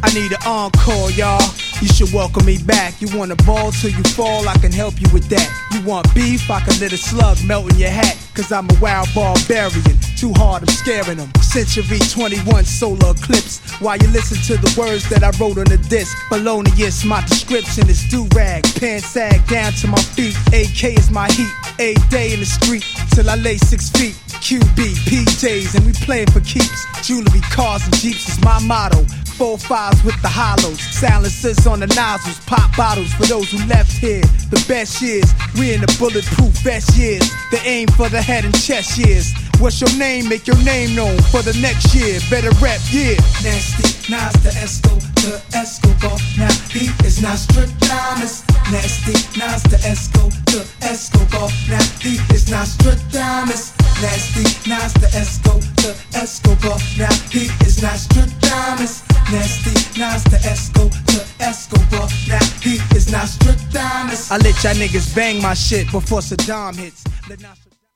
I need an encore, y'all. You should welcome me back. You wanna ball till you fall, I can help you with that. You want beef, I can let a slug melt in your hat. Cause I'm a wild barbarian, too hard, I'm scaring them. Century 21 solar eclipse. While you listen to the words that I wrote on the disc. Felonious, my description is do-rag. Pants sag down to my feet. AK is my heat. A day in the street till I lay 6 feet. QB, PJs, and we playing for keeps. Jewelry, cars, and jeeps is my motto. 4-5s with the hollows, silencers on the nozzles, pop bottles for those who left here. The best years, we in the bulletproof vest years. The aim for the head and chest years. What's your name? Make your name known for the next year. Better rap, yeah. Nasty, Nas the Esco, the Escobar. Now he is not Stradamus. Nasty, Nas the Esco, the Escobar. Now he is not Stradamus. Nasty, Nas the Esco, the Escobar. Now he is not Stradamus. Nasty, Nas the Esco, the Escobar. Now he is not Stradamus. I let y'all niggas bang my shit before Saddam hits.